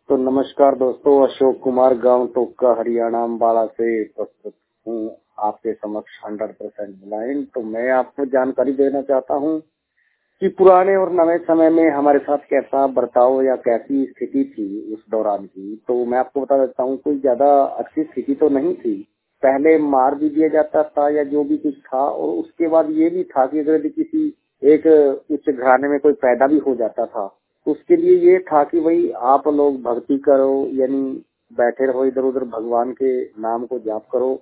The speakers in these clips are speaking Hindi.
तो नमस्कार दोस्तों, अशोक कुमार गांव टोका हरियाणा अम्बाला से प्रस्तुत हूँ आपके समक्ष 100% ब्लाइंड। तो मैं आपको जानकारी देना चाहता हूँ कि पुराने और नए समय में हमारे साथ कैसा बर्ताव या कैसी स्थिति थी उस दौरान की। तो मैं आपको बता देता हूँ, कोई ज्यादा अच्छी स्थिति तो नहीं थी। पहले मार भी दिया जाता था या जो भी कुछ था, और उसके बाद ये भी था कि अगर किसी एक उच्च घराने में कोई पैदा भी हो जाता था तो उसके लिए ये था कि भाई आप लोग भक्ति करो, यानी बैठे रहो इधर उधर, भगवान के नाम को जाप करो।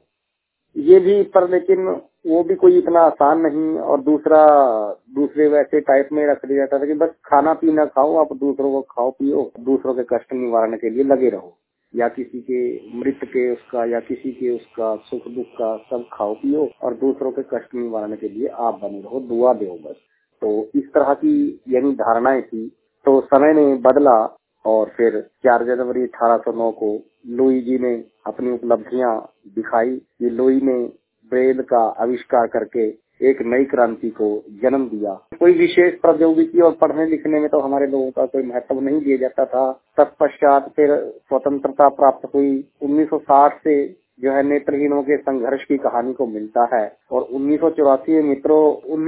ये भी पर लेकिन वो भी कोई इतना आसान नहीं। और दूसरे वैसे टाइप में रख दिया जाता था कि बस खाना पीना खाओ, आप दूसरों को खाओ पियो, दूसरों के कष्ट निवारण के लिए लगे रहो, या किसी के मृत के उसका या किसी के उसका सुख दुख का सब खाओ पियो और दूसरों के कष्ट निवारण के लिए आप बने रहो, दुआ दो बस। तो इस तरह की यानी धारणाएं थी। तो समय ने बदला और फिर 4 जनवरी 1809 को लुई जी ने अपनी उपलब्धियां दिखाई कि लुई ने ब्रेल का आविष्कार करके एक नई क्रांति को जन्म दिया। कोई विशेष प्रौद्योगिकी और पढ़ने लिखने में तो हमारे लोगों का कोई महत्व नहीं दिया जाता था। तत्पश्चात फिर स्वतंत्रता प्राप्त हुई। 1960 से जो है नेत्रहीनों के संघर्ष की कहानी को मिलता है। और 1984 में मित्रों,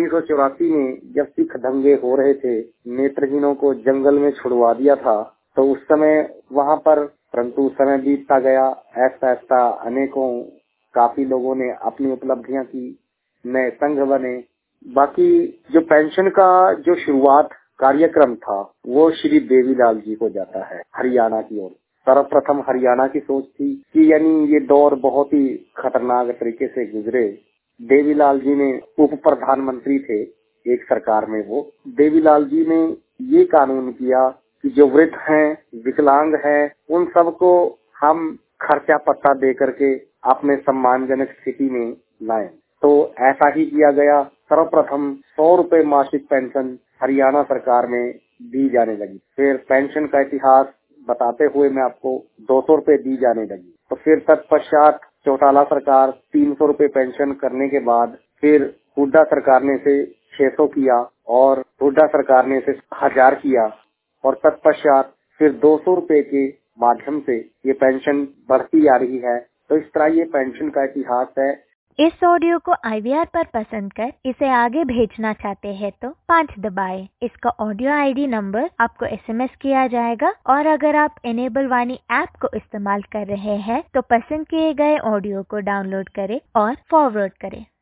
1984 में जब सिख दंगे हो रहे थे, नेत्रहीनों को जंगल में छुड़वा दिया था, तो उस समय वहां पर, परंतु समय बीतता गया, ऐसा ऐसा अनेकों काफी लोगों ने अपनी उपलब्धियां की, नए संघ बने। बाकी जो पेंशन का जो शुरुआत कार्यक्रम था वो श्री देवीलाल जी को जाता है हरियाणा की ओर। सर्वप्रथम हरियाणा की सोच थी कि यानी ये दौर बहुत ही खतरनाक तरीके से गुजरे। देवीलाल जी ने उप प्रधानमंत्री थे एक सरकार में। वो देवीलाल जी ने ये कानून किया कि जो वृद्ध हैं, विकलांग हैं, उन सबको हम खर्चा पत्ता दे करके अपने सम्मानजनक स्थिति में लाएं। तो ऐसा ही किया गया। सर्वप्रथम 100 रुपए मासिक पेंशन हरियाणा सरकार में दी जाने लगी। फिर पेंशन का इतिहास बताते हुए मैं आपको 200 रुपए दी जाने लगी। तो फिर तत्पश्चात चौटाला सरकार 300 रुपए पेंशन करने के बाद फिर हुड्डा सरकार ने इसे 600 किया और हुड्डा सरकार ने इसे 1000 किया। और तत्पश्चात फिर 200 रुपए के माध्यम से ये पेंशन बढ़ती आ रही है। तो इस तरह ये पेंशन का इतिहास है। इस ऑडियो को IVR पर पसंद कर इसे आगे भेजना चाहते हैं तो 5 दबाएं। इसका ऑडियो ID नंबर आपको SMS किया जाएगा। और अगर आप इनेबल वाणी ऐप को इस्तेमाल कर रहे हैं तो पसंद किए गए ऑडियो को डाउनलोड करें और फॉरवर्ड करें।